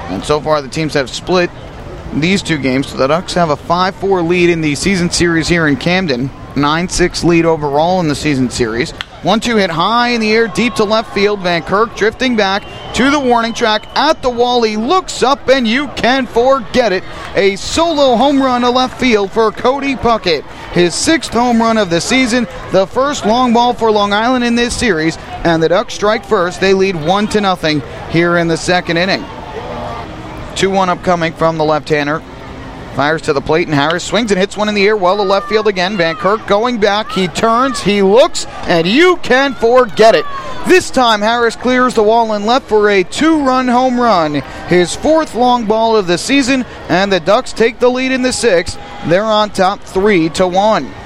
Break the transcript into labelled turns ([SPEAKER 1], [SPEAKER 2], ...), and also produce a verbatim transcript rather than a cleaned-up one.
[SPEAKER 1] And so far the teams have split these two games. So the Ducks have a five four lead in the season series here in Camden. nine six lead overall in the season series. one two hit high in the air, deep to left field. Van Kirk drifting back to the warning track at the wall. He looks up and you can forget it. A solo home run to left field for Cody Puckett. His sixth home run of the season, the first long ball for Long Island in this series, and the Ducks strike first. They lead one to nothing here in the second inning. two one upcoming from the left-hander. Fires to the plate, and Harris swings and hits one in the air well to left field again. Van Kirk going back. He turns, he looks, and you can forget it. This time, Harris clears the wall and left for a two-run home run. His fourth long ball of the season, and the Ducks take the lead in the sixth. They're on top three to one.